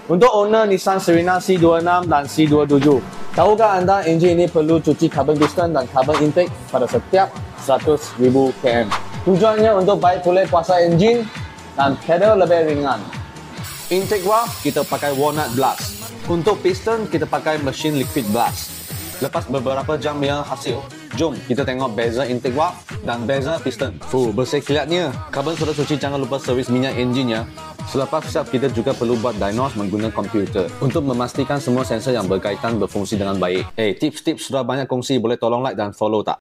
Untuk owner Nissan Serena C26 dan C27, tahukah anda enjin ini perlu cuci carbon piston dan carbon intake pada setiap 100,000 km. Tujuannya untuk baik pulih kuasa enjin dan pedal lebih ringan. Intake valve kita pakai walnut blast. Untuk piston kita pakai mesin liquid blast. Lepas beberapa jam yang hasil, jom kita tengok beza intake valve dan beza piston. Bersih kilatnya. Carbon sudah cuci, jangan lupa servis minyak enjinnya. Selepas siap, kita juga perlu buat diagnose menggunakan komputer untuk memastikan semua sensor yang berkaitan berfungsi dengan baik. Tips-tips sudah banyak kongsi, boleh tolong like dan follow tak?